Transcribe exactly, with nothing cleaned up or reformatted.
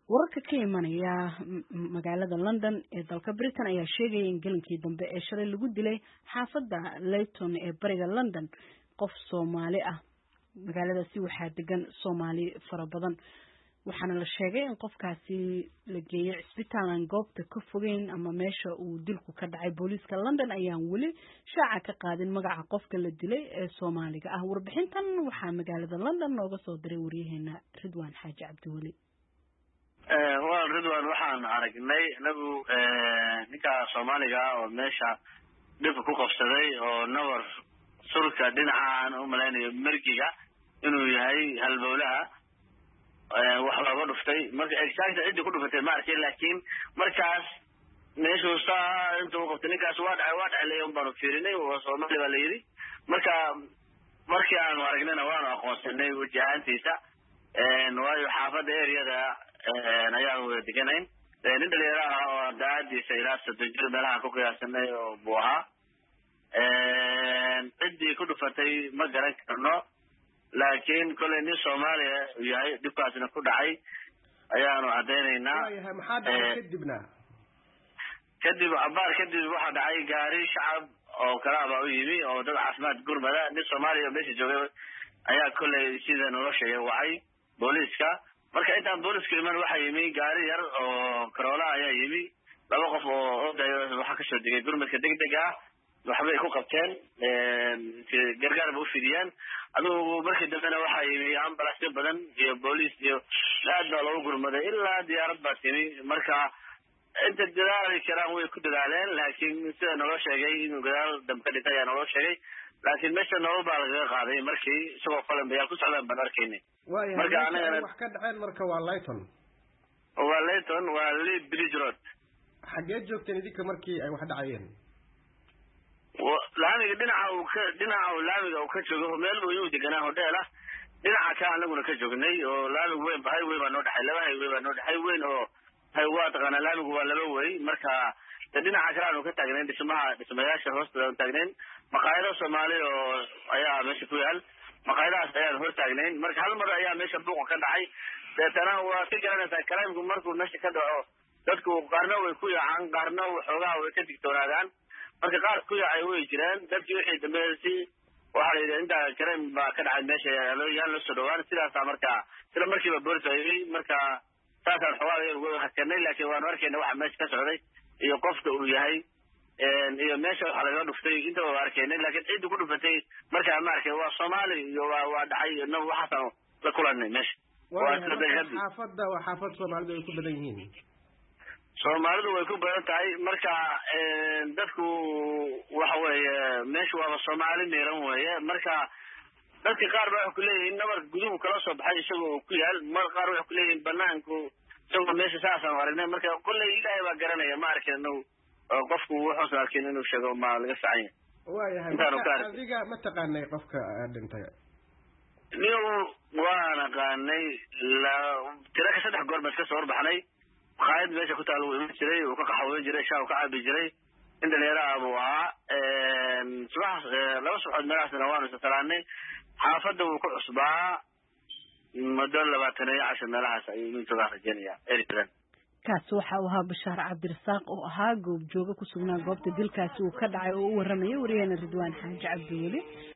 wararka ka imanaya magaalada London ee dalka Britain ayaa sheegay in gelinkii dambe ee shalay lagu dilay xaafadda Leyton ee bariga London qof Soomaali ah magaaladaasi waxaa degan Soomaali fara badan waxaana la sheegay in qofkaasi la geeyay isbitaal aan goobta ka fogeyn ama meesha uu dilku ka dhacay booliiska London ayaan weli shaaca ka qaadin magaca qofka la dilay ee Soomaaliga ah warbixintan waxaa magaalada London nooga soo diray wariyaheena Ridwaan Xaaji Cabdiwali ee waa Ridwaan waxaan aragnay nagu ee ninka Soomaaliga oo meesha dib ku qabsaday oo nawar surka dhinacan u maleynayo markiga inuu yahay halbowlaha ee wax laga dhuftay marka exact cid ku dhufatay ma arkay laakiin markaas meeshu saa intuu qabtay ninkaas waa dhacay waa dhacay leeyahay baan fiirinay oo Soomaali baa leeyahay marka markii aan aragnayna waan aqoonsanay wajahantiisa ee waayo xaafadda area-da ee ayaan wada deganayn ee nin dhalinyaro ah oo daadiisa ilaa saddex jir meelaha ku qiyaasanay oo buu ahaa ee cidii ku dhufatay ma garan karno laakiin kale nin Soomaali yahay dibkaasna ku dhacay ayaanu cadeynaynaa waayahay maxaa dhacay kadibna kadib abaar kadib waxa dhacay gaari shacab oo kalaaba u yimi oo dad caafimaad gurmada nin Soomaali oo meesha joogay ayaa kale sida nolosha wacay booliiska marka inta booliiska iman waxa yimi gaari yar oo Corolla ayaa yimi laba qof oo odayo waxa ka soo digay gurmadka degdeg ah waxbay ku qabteen ee gargaar buu fidiyaan adoo markii dambena waxa yimi ambulance badan iyo booliis iyo aad baa loo gurmaday ilaa diyaarad baa timi marka inta dadaal karaan way ku dadaaleen laakiin sida nolol sheegay inuu gadaal dambe dhintay ayaa nolol sheegay laakiin meesha nolol baa laga qaaday markii isagoo falan bayaa ku socdaan baan arkaynay marka anaga wax ka dhaceen marka waa Leyton waa Leyton waa Leeds Bridge Road xagee joogteen idinka markii ay wax dhacayeen laamiga dhinaca uu ka dhinaca laamiga uu ka joogo meel uu deganaa hotel ah dhinaca ka anaguna ka joognay oo laamigu weyn bahay weyn baa noo dhaxay laba hay weyn baa noo dhaxay weyn oo hay waa taqana laamigu waa laba way marka dhinaca kale aanu ka taagnay dhismaha dhismayaasha hoosta taagnay maqaayado Soomaali oo ayaa meesha ku yaal maqaayadaas ayaa hor taagnay marka hal mar ayaa meesha buuq ka dhacay dadana waa ka garanaysaa kalaamku markuu meesha ka dhaco dadku qaarna way ku yaacaan qaarna waxoogaa way ka digtoonaadaan marka qaar ku yaacay way jiraan dadkii wixii dambeeyay waxa la yiraahdaa inta kalaam baa ka dhacay meesha yaan la soo dhawaan sidaas marka sida markiiba booliis ay marka taasaan xawaaday ugu xakanay laakiin waan arkayna waxa meesha ka socday iyo qofka uu yahay een iyo meesha waxa laga dhuftay inta waa arkayna laakiin cid ku dhufatay marka ma arkay waa Soomaali iyo waa dhacay inuu waxa la kulanay meesha waa xaafadda waa xaafad Soomaalidu ay ku badan yihiin Soomaalidu way ku badan tahay marka een dadku waxa weeye meesha waa Soomaali meeran weeye marka dadka qaar baa ku leeyihiin nabar guduhu kala soo baxay isagoo ku yaal mar qaar waxa ku leeyihiin banaanku isagoo meesha saasan aragnay marka kulay ilaahay baa garanaya ma arkayno qofku wuxuu soo arkay inuu sheego ma laga saacay waayahay adiga ma taqaanay qofka dhintay niyo waana qaanay la tiraka saddex goor bas ka soo baxnay qaayad meesha ku taalo uu jiray oo ka qaxway jiray shaaw ka cabi jiray inta leeyahay abu ah een subax laba subax meelaasna waanu salaanay xaafadda uu ku cusbaa madal labaatan iyo afar meelahaas ayuu inta ka rajeynaya eridan kaas waxa uu ahaa Bashaar Cabdirasaaq oo ahaa goob jooga ku sugnaa goobta dilkaasi uu ka dhacay oo u waramayay wariyaheena Ridwaan Xaaji Cabdiwali